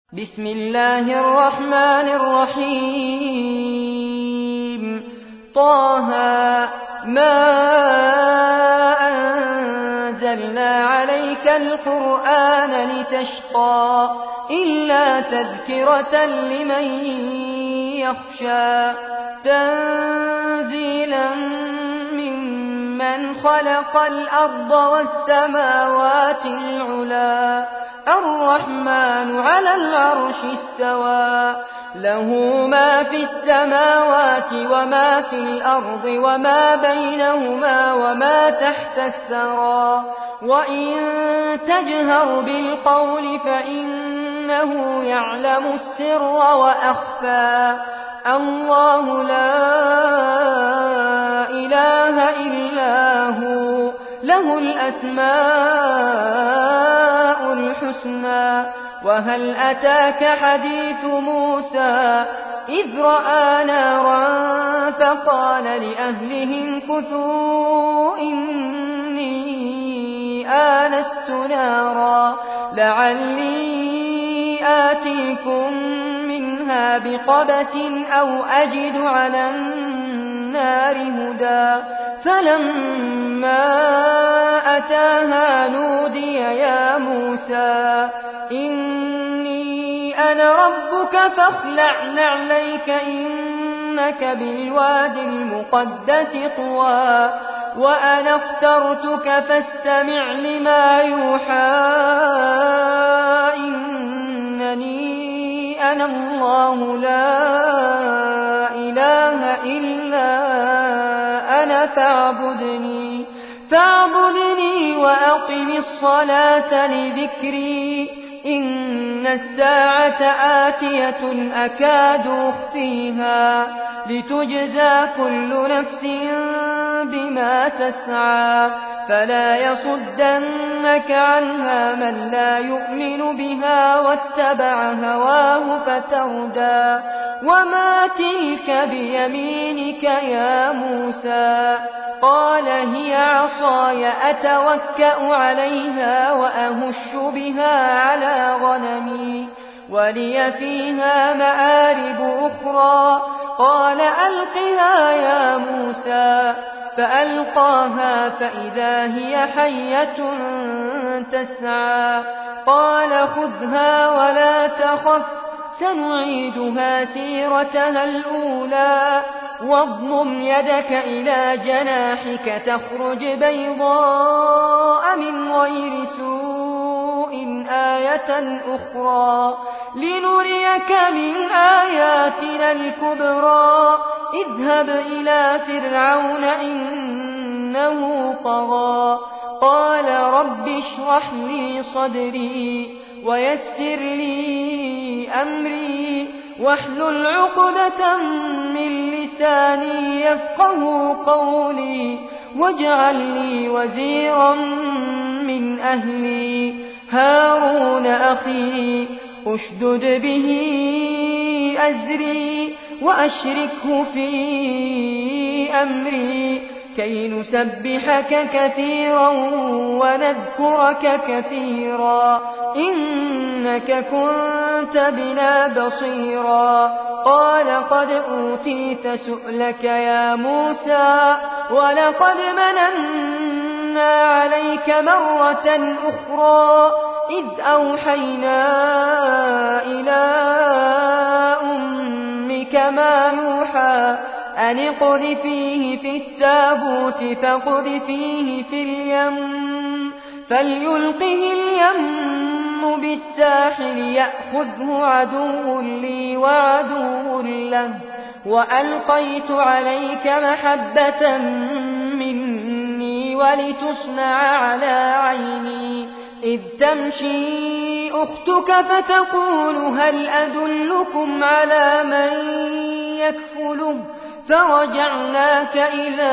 بسم الله الرحمن الرحيم طه ما أنزلنا عليك القرآن لتشقى إلا تذكرة لمن يخشى تنزيلا ممن خلق الأرض والسماوات العلا الرحمن على العرش استوى له ما في السماوات وما في الأرض وما بينهما وما تحت الثرى وإن تجهر بالقول فإنه يعلم السر وأخفى الله لا إله إلا هو له الأسماء الحسنى وهل أتاك حديث موسى إذ رأى نارا فقال لأهلهم كثوا إني آنست نارا لعلي آتيكم منها بقبس أو أجد على النار هدى فلما أتاها نودي يا موسى إني أنا ربك فاخلع نعليك إنك بالوادي المقدس طوى وأنا اخترتك فاستمع لما يوحى إنني أنا الله لا إله إلا أنا فاعبدني وأقم الصلاة لذكري إن الساعة آتية أكاد أخفيها لتجزى كل نفس بما تسعى فلا يصدنك عنها من لا يؤمن بها واتبع هواه فتردى وما تلك بيمينك يا موسى قال هي عصاي أتوكأ عليها وأهش بها على غنمي ولي فيها مآرب أخرى قال ألقها يا موسى فألقاها فإذا هي حية تسعى قال خذها ولا تخف سنعيدها سيرتها الأولى واضمم يدك إلى جناحك تخرج بيضاء من غير سوء آية أخرى لنريك من آياتنا الكبرى اذهب إلى فرعون إنه طغى قال رب اشرح لي صدري ويسر لي أمري واحلل عقدة من لساني يفقه قولي واجعل لي وزيرا من أهلي هارون أخي أشدد به أزري وأشركه في أمري كي نسبحك كثيرا ونذكرك كثيرا إنك كنت بنا بصيرا قال قد أوتيت سؤلك يا موسى ولقد مننا عليك مرة أخرى إذ أوحينا إلى أمك ما يوحى أن اقذفيه في التابوت فاقذفيه في اليم فليلقه اليم بالساحل يأخذه عدو لي وعدو له وألقيت عليك محبة مني ولتصنع على عيني إذ تمشي أختك فتقول هل أدلكم على من يكفله فرجعناك إلى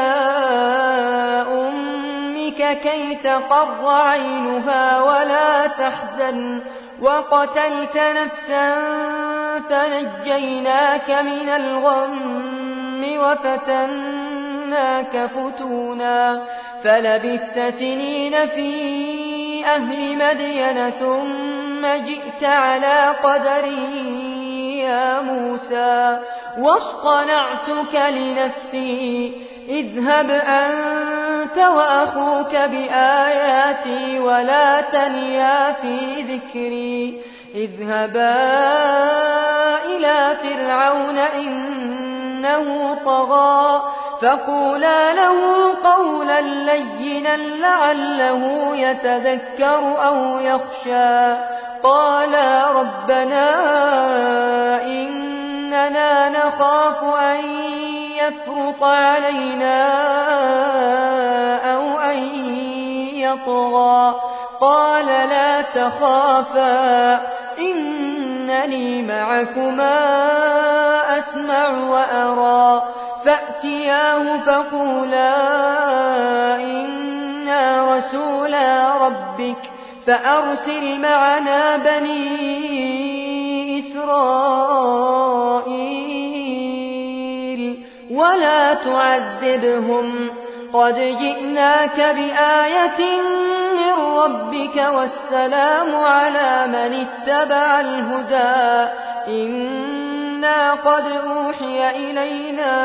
أمك كي تقر عينها ولا تحزن وقتلت نفسا فنجيناك من الغم وفتناك فتونا فلبثت سنين في أهل مدين ثم ثم جئت على قدري يا موسى واصطنعتك لنفسي اذهب أنت وأخوك بآياتي ولا تنيا في ذكري اذهبا إلى فرعون إنه طغى فقولا له قولا لينا لعله يتذكر أو يخشى قالا ربنا إننا نخاف أن يفرط علينا أو أن يطغى قال لا تخافا إنني معكما أسمع وأرى فأتياه فقولا إنا رسولا ربك فأرسل معنا بني إسرائيل ولا تعذبهم قد جئناك بآية من ربك والسلام على من اتبع الهدى إنا قد أوحي إلينا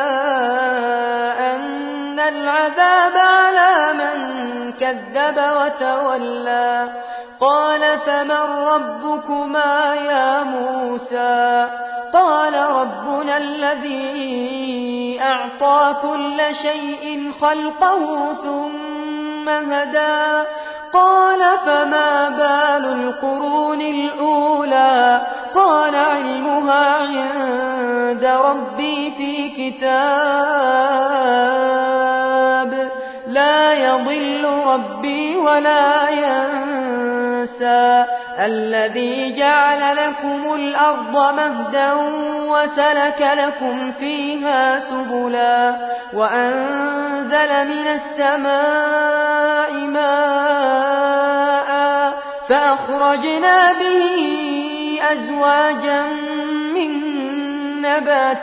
أن العذاب على من كذب وتولى قال فمن ربكما يا موسى قال ربنا الذي أعطى كل شيء خلقه ثم هدى قال فما بال القرون الأولى قال علمها عند ربي في كتاب لا يضل ربي ولا ينسى الذي جعل لكم الأرض مهدا وسلك لكم فيها سبلا وأنزل من السماء ماء فأخرجنا به أزواجا من نبات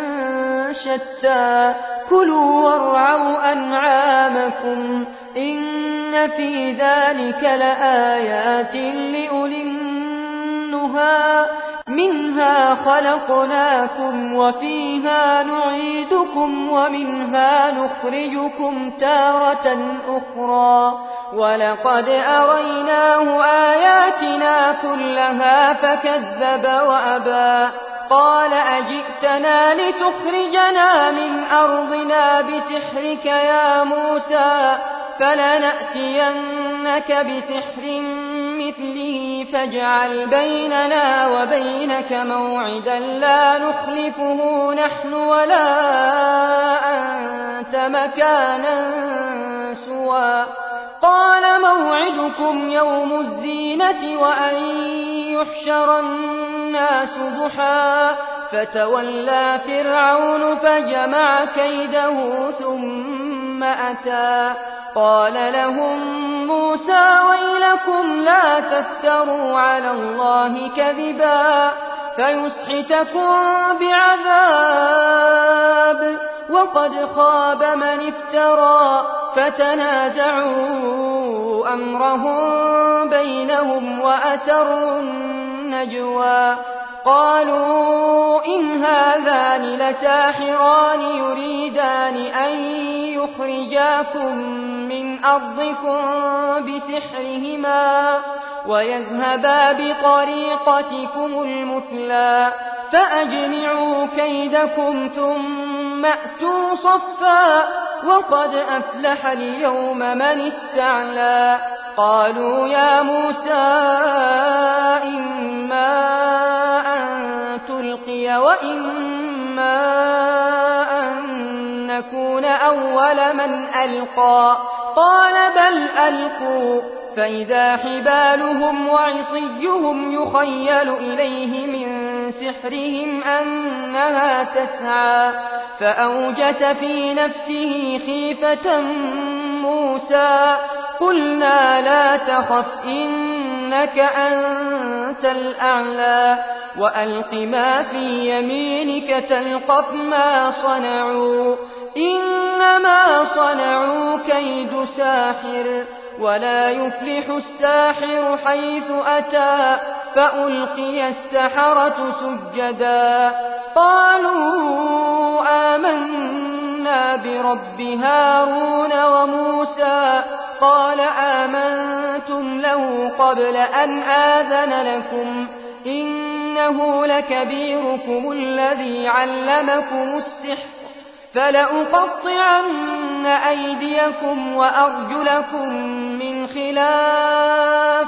شتى كلوا وارعوا أنعامكم إن في ذلك لآيات لأولي النهى منها خلقناكم وفيها نعيدكم ومنها نخرجكم تارة أخرى ولقد أريناه آياتنا كلها فكذب وأبى قال أجئتنا لتخرجنا من أرضنا بسحرك يا موسى فلنأتينك بسحر مثله فاجعل بيننا وبينك موعدا لا نخلفه نحن ولا أنت مكانا سوى قال موعدكم يوم الزينة وأن يحشر الناس ضحى فتولى فرعون فجمع كيده ثم أتى قال لهم موسى ويلكم لا تفتروا على الله كذبا فيسحتكم بعذاب وقد خاب من افترى فتنازعوا أمرهم بينهم وأسروا النجوى قالوا إن هذان لساحران يريدان أن يخرجاكم من أرضكم بسحرهما ويذهبا بطريقتكم المثلى فأجمعوا كيدكم ثم أتوا صفا وقد أفلح اليوم من استعلى قالوا يا موسى إما أن تلقي وإما أن نكون أول من ألقى قال بل ألقوا فإذا حبالهم وعصيهم يخيل إليه من سحرهم أنها تسعى فأوجس في نفسه خيفة موسى قلنا لا تخف إنك أنت الأعلى وألق ما في يمينك تلقف ما صنعوا إنما صنعوا كيد ساحر ولا يفلح الساحر حيث أتى فألقي السحرة سجدا قالوا آمنا برب هارون وموسى قال آمنتم له قبل أن آذن لكم إنه لكبيركم الذي علمكم السحر فلأقطعن أيديكم وأرجلكم من خلاف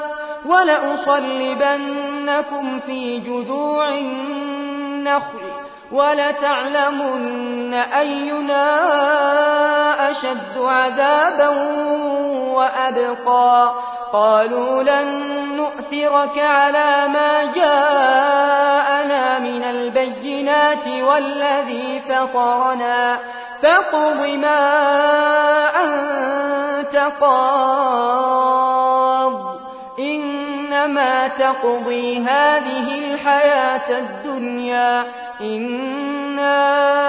ولأصلبنكم في جذوع النخل ولتعلمن أينا أشد عذابا وأبقى قالوا لن نؤثرك على ما جاءنا من البينات والذي فطرنا فاقض ما أنت قاض إنما تقضي هذه الحياة الدنيا إنا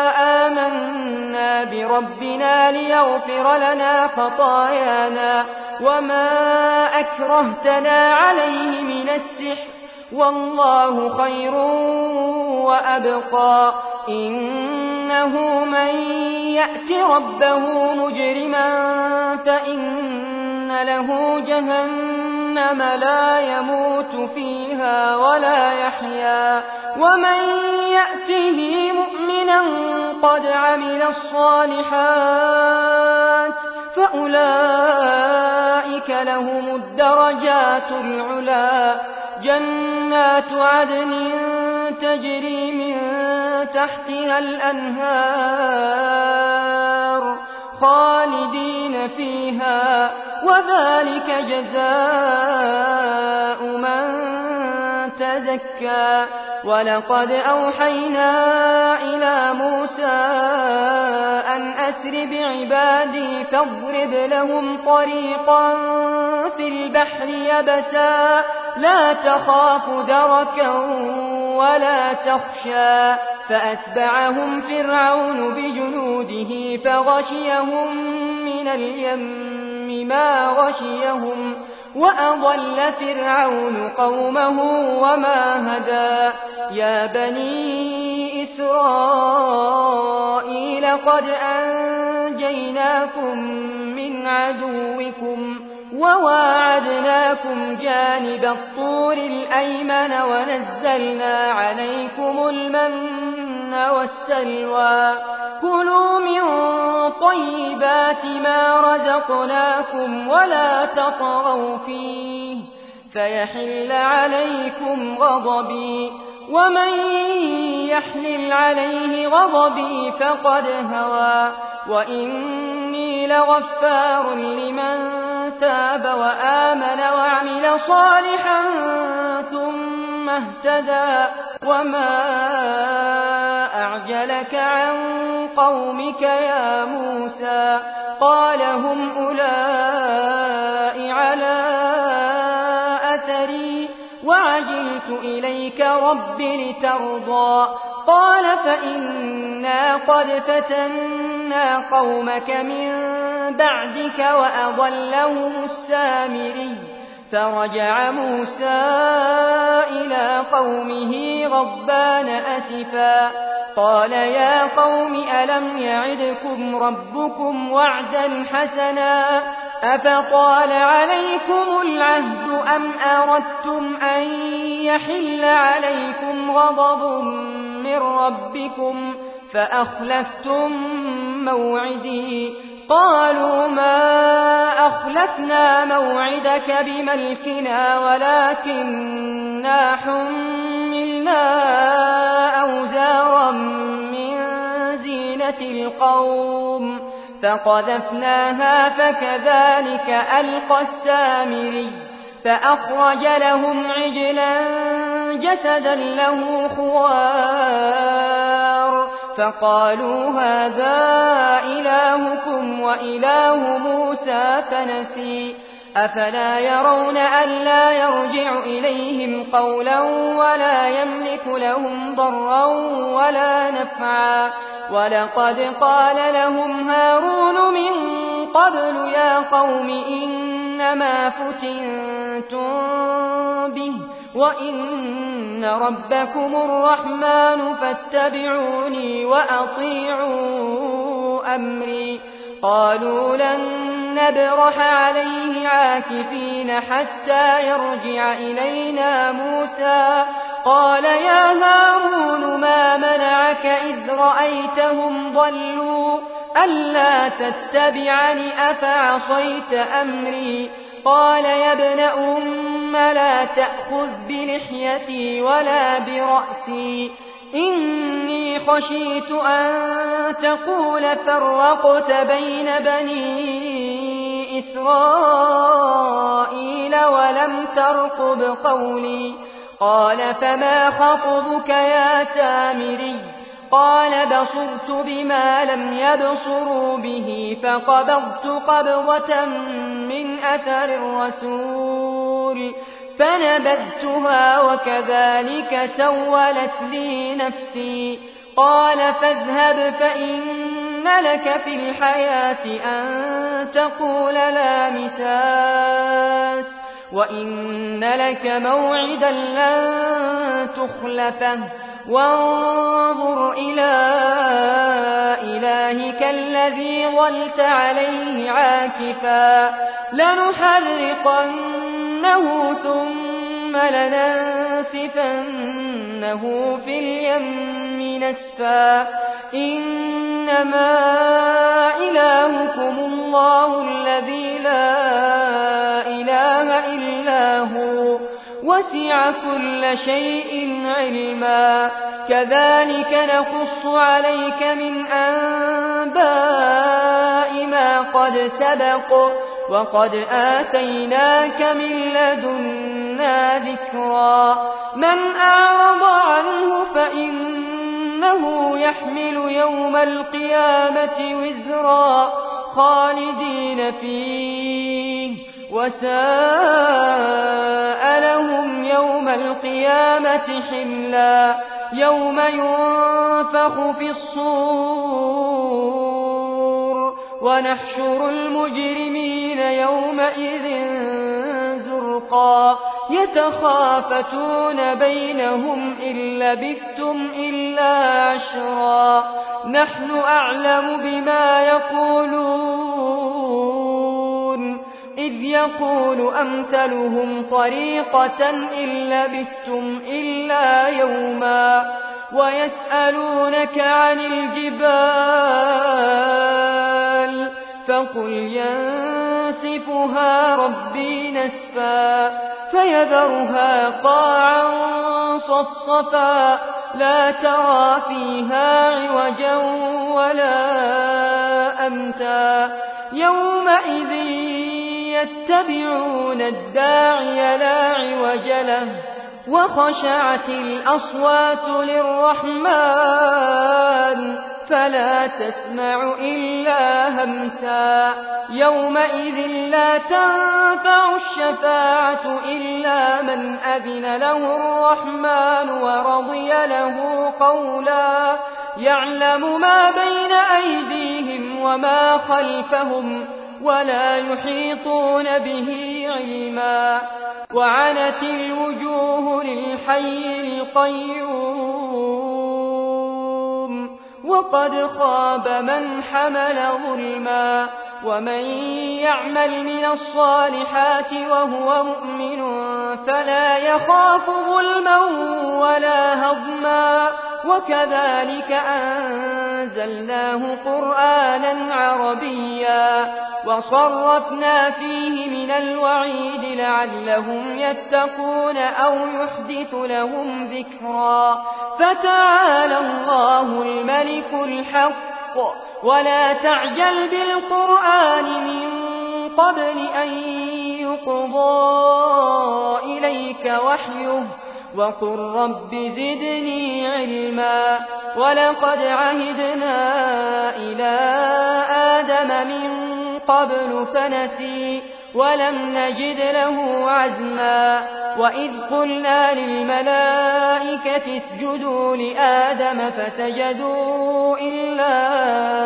آمنا بربنا ليغفر لنا خطايانا وما أكرهتنا عليه من السحر والله خير وأبقى إنه من يأت ربه مجرما فإن له جهنم لا يموت فيها ولا يحيا ومن يأته مؤمنا قد عمل الصالحات فأولئك لهم الدرجات العلا جنات عدن تجري من تحتها الأنهار خالدين فيها وذلك جزاء من تزكى ولقد أوحينا إلى موسى أن أسر بعبادي فاضرب لهم طريقا في البحر يبسا لا تخاف دركا ولا تخشى فأتبعهم فرعون بجنوده فغشيهم من اليم ما غشيهم وأضل فرعون قومه وما هدى يا بني إسرائيل قد أنجيناكم من عدوكم وواعدناكم جانب الطور الأيمن ونزلنا عليكم المن والسلوى كلوا من طيبات ما رزقناكم ولا تطغوا فيه فيحل عليكم غضبي ومن يحلل عليه غضبي فقد هوى وإني لغفار لمن تاب وآمن وعمل صالحا ثم اهتدى وما أعجلك عن قومك يا موسى قال هم أولئك على أثري وعجلت إليك رب لترضى قال فإنا قد فتنا قومك من بعدك وأضلهم السامري فرجع موسى إلى قومه غضبان أسفا قال يا قوم ألم يعدكم ربكم وعدا حسنا أفطال عليكم العهد أم أردتم أن يحل عليكم غضب من ربكم فأخلفتم موعدي قالوا ما أخلفنا موعدك بملكنا ولكننا حملنا أوزارا من زينة القوم فقذفناها فكذلك ألقى السامري فأخرج لهم عجلا جسدا له خوار فقالوا هذا إلهكم وإله موسى فنسي أفلا يرون ألا يرجع إليهم قولا ولا يملك لهم ضرا ولا نفعا ولقد قال لهم هارون من قبل يا قوم إنما فتنتم به وإن ربكم الرحمن فاتبعوني وأطيعوا أمري. قالوا لن نبرح عليه عاكفين حتى يرجع إلينا موسى. قال يا هارون ما منعك إذ رأيتهم ضلوا ألا تتبعني أفعصيت أمري. قال يا ابن أم لا تأخذ بلحيتي ولا برأسي إني خشيت أن تقول فرقت بين بني إسرائيل ولم ترقب قولي. قال فما خطبك يا سامري؟ قال بصرت بما لم يبصروا به فقبضت قبضة من أثر الرسول فنبذتها وكذلك سولت لي نفسي. قال فاذهب فإن لك في الحياة أن تقول لا مساس وإن لك موعدا لن تخلفه وانظر إلى إلهك الذي ظلت عليه عاكفا لنحرقنه ثم لننسفنه في اليم نسفا. إنما إلهكم الله الذي لا إله إلا هو وسع كل شيء علما. كذلك نقص عليك من أنباء ما قد سبق وقد آتيناك من لدنا ذكرا. من أعرض عنه فإنه يحمل يوم القيامة وزرا خالدين فيه وساء لهم يوم القيامة حملا. يوم ينفخ في الصور ونحشر المجرمين يومئذ زرقا يتخافتون بينهم إن لبثتم إلا عشرا. نحن أعلم بما يقولون إذ يقول أمثلهم طريقة إن لبثتم إلا يوما. ويسألونك عن الجبال فقل ينسفها ربي نسفا فيذرها قاعا صفصفا لا ترى فيها عوجا ولا أمتا. يومئذ يتبعون الداعي لا عوج له وخشعت الأصوات للرحمن فلا تسمع إلا همسا. يومئذ لا تنفع الشفاعة إلا من أذن له الرحمن ورضي له قولا. يعلم ما بين أيديهم وما خلفهم ولا يحيطون به علما. وعنت الوجوه للحي القيوم وقد خاب من حمل ظلما. ومن يعمل من الصالحات وهو مؤمن فلا يخاف ظلما ولا هضما. وكذلك أنزلناه قرآنا عربيا وصرفنا فيه من الوعيد لعلهم يتقون أو يحدث لهم ذكرا. فتعالى الله الملك الحق ولا تعجل بالقرآن من قبل أن يقضى إليك وحيه وقل رب زدني علما. ولقد عهدنا إلى آدم من قبل فنسي ولم نجد له عزما. وإذ قلنا للملائكة اسجدوا لآدم فسجدوا إلا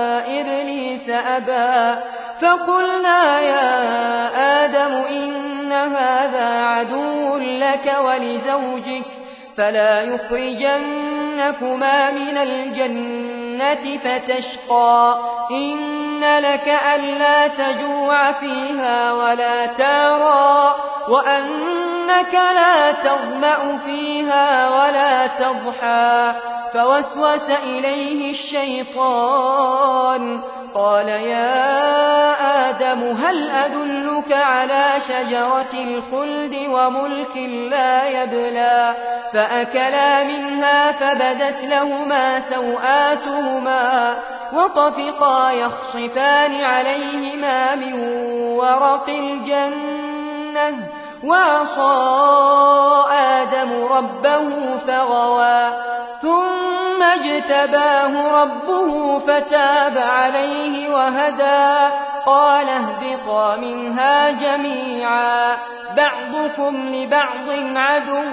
إبليس أبى. فقلنا يا آدم إن هذا عدو لك ولزوجك فلا يخرجنكما من الجنة فتشقى إن لك ألا تجوع فيها ولا تعرى وأنك لا تظمأ فيها ولا تضحى فوسوس إليه الشيطان قال يا آدم هل أدلك على شجرة الخلد وملك لا يبلى فأكلا منها فبدت لهما سوآتهما وطفقا يخصفان عليهما من ورق الجنة وعصى آدم ربه فغوى ثم اجتباه ربه فتاب عليه وهدى قال اهبطا منها جميعا بعضكم لبعض عدو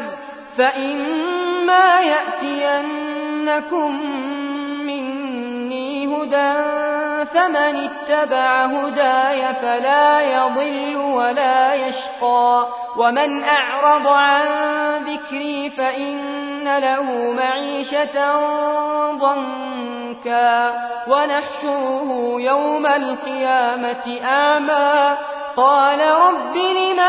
فإما يأتينكم مني هدى فمن اتبع هداي فلا يضل ولا يشقى ومن أعرض عن ذكري فإن له معيشة ضنكا ونحشره يوم القيامة أعمى قال رب لم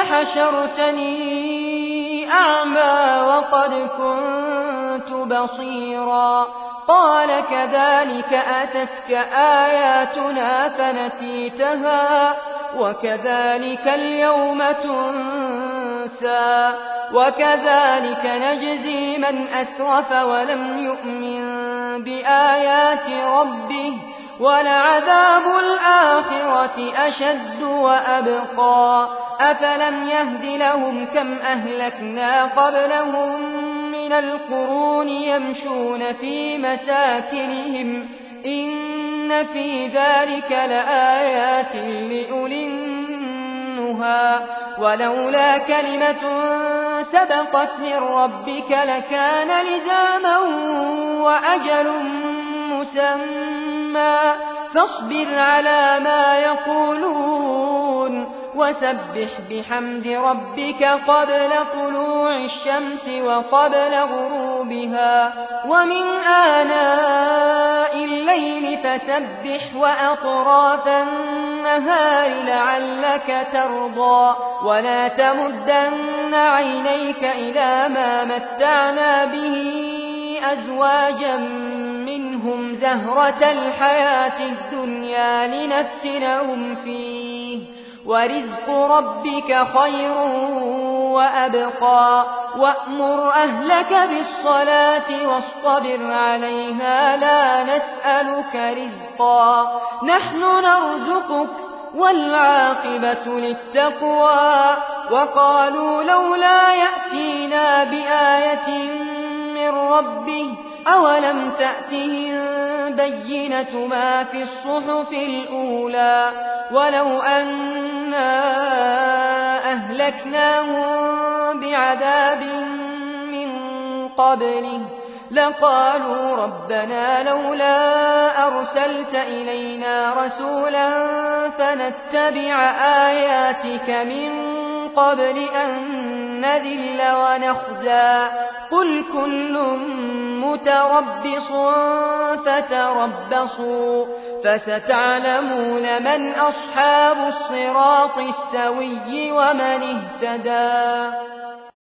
حشرتني أعمى وقد كنت بصيرا قال كذلك أتتك آياتنا فنسيتها وكذلك اليوم تنسى وكذلك نجزي من أسرف ولم يؤمن بآيات ربه ولعذاب الآخرة أشد وأبقى أفلم يهد لهم كم أهلكنا قبلهم من القرون يمشون في مساكنهم إن في ذلك لآيات لأولي النهى ولولا كلمة سبقت من ربك لكان لزاما وأجل مسمى فاصبر على ما يقولون وسبح بحمد ربك قبل طلوع الشمس وقبل غروبها ومن آناء الليل فسبح وأطراف النهار لعلك ترضى ولا تمدن عينيك إلى ما متعنا به أزواجا منهم زهرة الحياة الدنيا لنفتنهم فيه ورزق ربك خير وأبقى وأمر أهلك بالصلاة واصطبر عليها لا نسألك رزقا نحن نرزقك والعاقبة للتقوى وقالوا لولا يأتينا بآية من ربه أولم تأتهم بينة ما في الصحف الأولى ولو أنا أهلكناهم بعذاب من قبله لقالوا ربنا لولا أرسلت إلينا رسولا فنتبع آياتك من قبل أن نذل ونخزى قل كل متربص فتربصوا فستعلمون من أصحاب الصراط السوي ومن اهتدى